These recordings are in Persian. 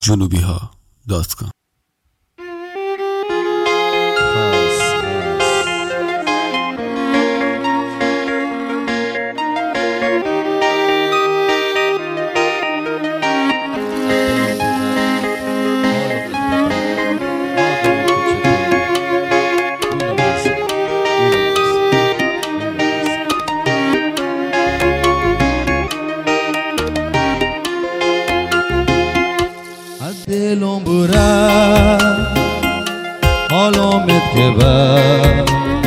junubiha.com. دلم بره حالامت که بر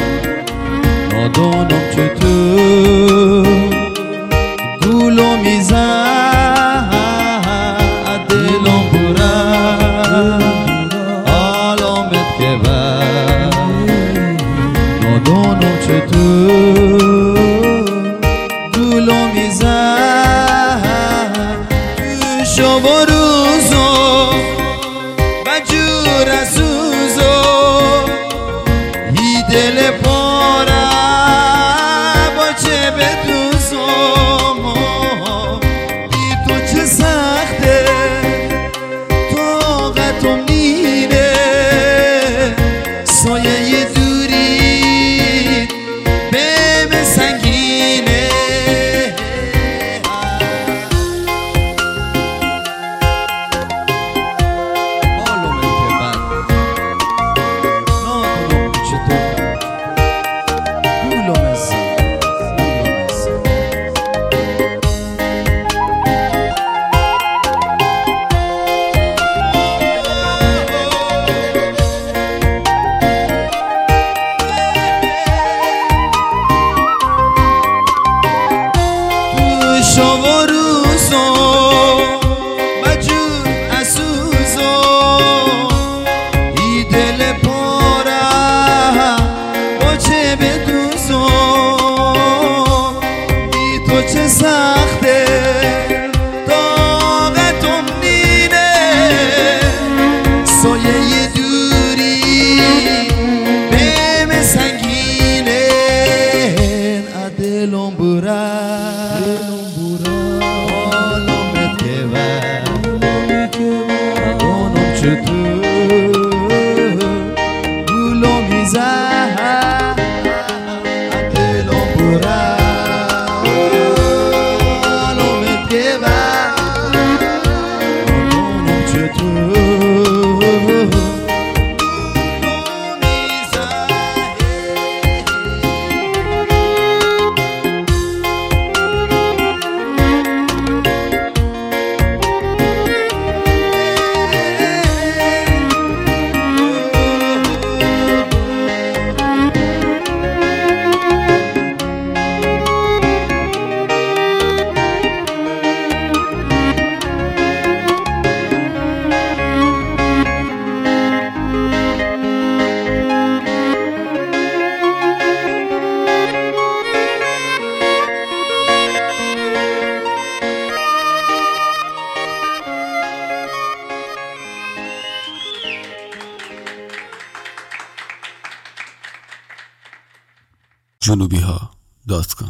نادانم چطور گولو میزن دلم بره حالامت که بر نادانم چطور گولو میزن تو شب و روزو دل پاره با چه بدوزم ای تو چه سخته طاقتم نینه سایه دوری بهم سنگینه حالم که بد نادونم چطور شب و روزو مجور اسوزو ای دل پاره با چه بدوزو ای تو چه سخته طاقتم نینه سایه دوری بهم سنگینه دلم بره چطور گولو میزن دلم بره حالمت که بر نادانم چطور گولو میزن junubiha.com